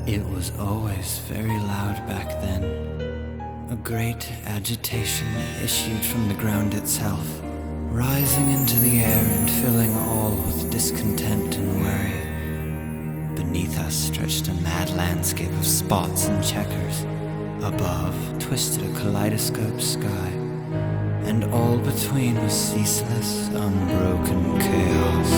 It was always very loud back then. A great agitation issued from the ground itself, rising into the air and filling all with discontent and worry. Beneath us stretched a mad landscape of spots and checkers. Above twisted a kaleidoscope sky, and all between was ceaseless, unbroken chaos.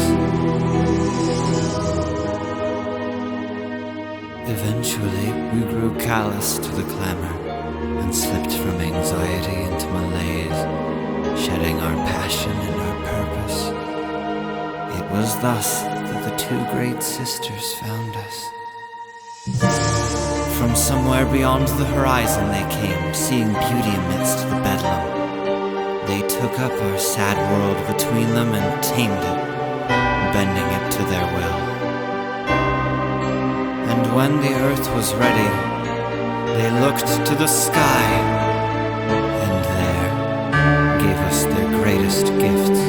Eventually, we grew callous to the clamor and slipped from anxiety into malaise, shedding our passion and our purpose. It was thus that the two great sisters found us. From somewhere beyond the horizon they came, seeing beauty amidst the bedlam. They took up our sad world between them and tamed it, bending it to their will. And when the earth was ready, they looked to the sky, and there gave us their greatest gifts.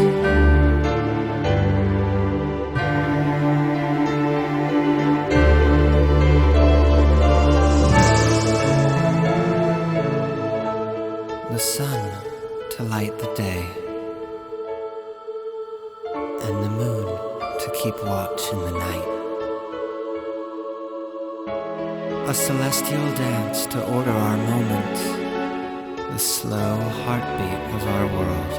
The sun to light the day, and the moon to keep watch in the night. A celestial dance to order our moments, the slow heartbeat of our world.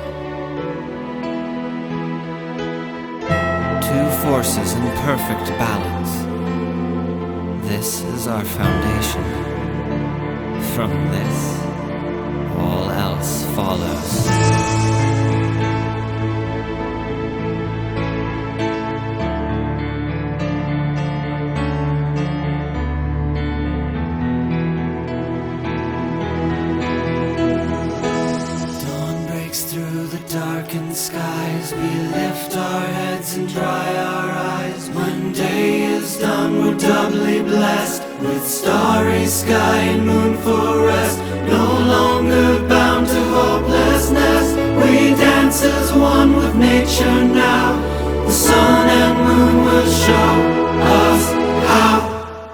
Two forces in perfect balance. This is our foundation. From this, all else follows. Dawn breaks through the darkened skies. We lift our heads and dry our eyes. When day is done, we're doubly blessed, with starry sky and moon for rest. No longer bound to hopelessness, we dance as one with nature now. The sun and moon will show us how.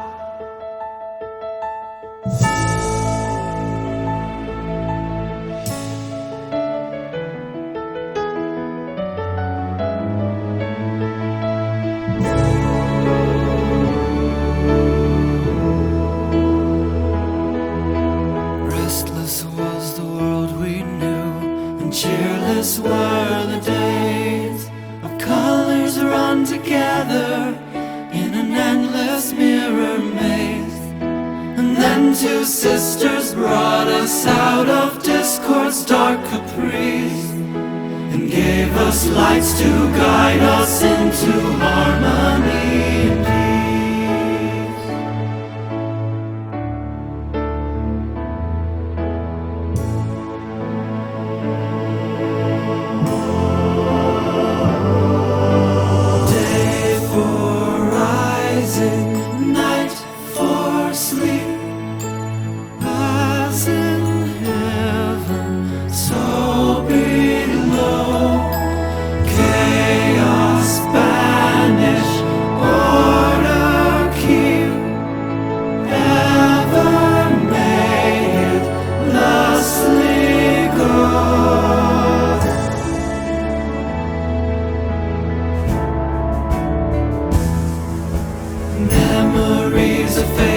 Restless was the world we knew, and cheerless were the days. Our colors run together in an endless mirror maze. And then two sisters brought us out of discord's dark caprice, and gave us lights to guide us into harmony and peace. Night for sleep, as in heaven, so below. Chaos banish, order keep, ever may it thusly go. Memories of